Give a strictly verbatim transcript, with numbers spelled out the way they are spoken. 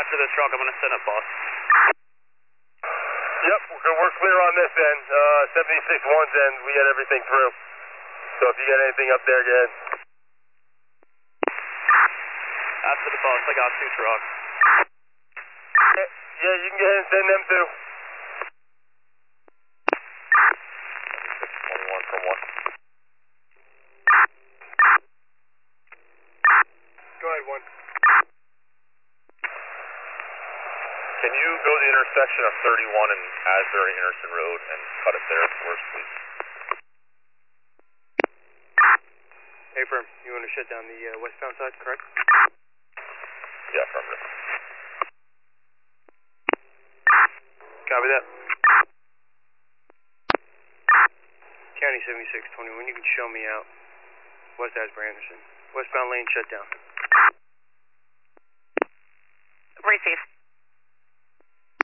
After this truck, I'm going to send up, boss. Yep, we're, we're clear on this end. Uh, seventy-six one's end, we got everything through. So if you got anything up there, go ahead. After the boss, I got two trucks. Yeah, yeah, you can go ahead and send them too. twenty-one from one. Go ahead, one. Can you go to the intersection of thirty-one and Asbury Anderson Road and cut it there for us, please? Hey, firm, you want to shut down the uh, westbound side, correct? Yeah, affirmative. Copy that. County seventy-six twenty-one, you can show me out. West Asbury Anderson. Westbound lane shut down.